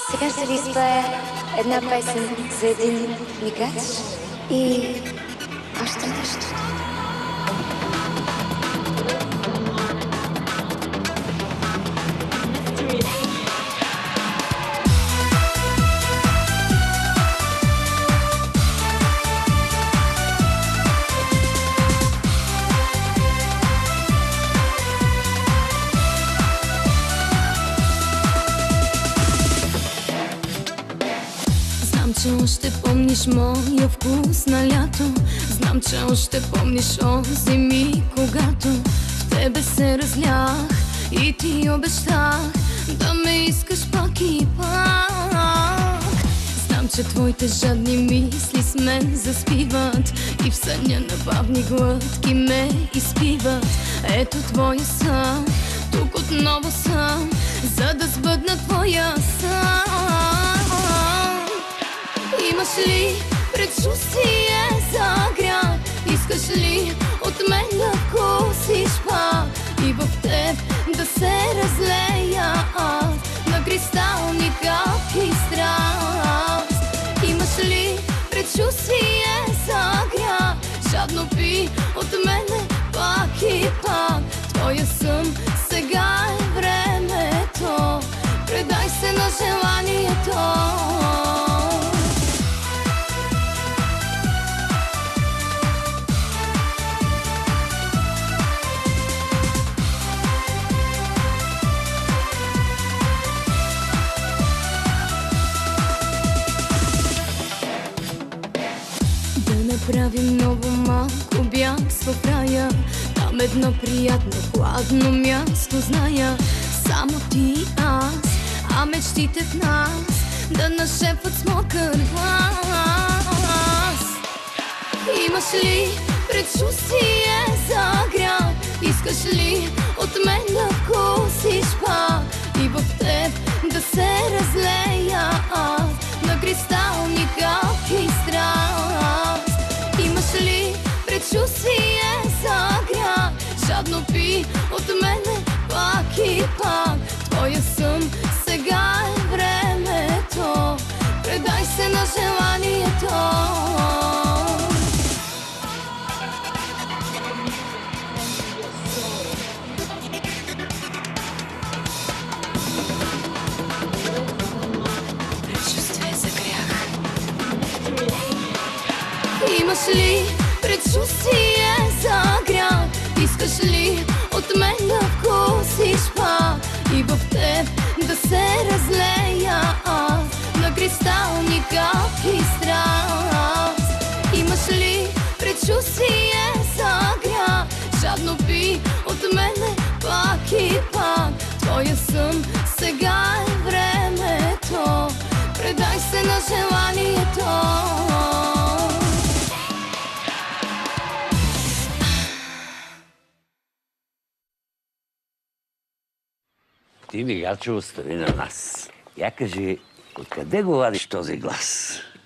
Сега ще ви изпея една песен за един мигач и още нещо. Знам, че още помниш моя вкус на лято. Знам, че още помниш онзи ми, когато в тебе се разлях и ти обещах да ме искаш пак и пак. Знам, че твоите жадни мисли с мен заспиват и в съня на бавни глътки ме изпиват. Ето твоя сън, тук отново съм, за да сбъдна твоя сън. Имаш ли предчувствие за грях? Искаш ли от мен да вкусиш пак и в теб да се разлея аз на кристални капки страст? Имаш ли предчувствие за грях? Жадно пи от мене пак и пак. Твоя съм, сега е времето. Предай се на желанието. Направим много малко бягство в рая. Там едно приятно, хладно място зная. Само ти и аз, а мечтите в нас да нашепват с мокър глас. Имаш ли предчувствие за грях? Искаш ли от мен да вкусиш пак и в теб да се разлея аз на кристални капки страст? Имаш ли предчувствие за грях? Жадно пи от мене пак и пак. Твоя съм, сега е времето. Предай се на желанието. Предчувствие за грях. Имаш ли предчувствие за грях? Искаш ли от мен да вкусиш пак и в теб да се разлея аз на кристални капки страст? Имаш ли предчувствие за грях? Жадно пи от мене пак и пак. Твоя съм, сега е времето. Предай се на желанието. Ти, мигачо, остави на нас. Я кажи, откъде го вадиш този глас?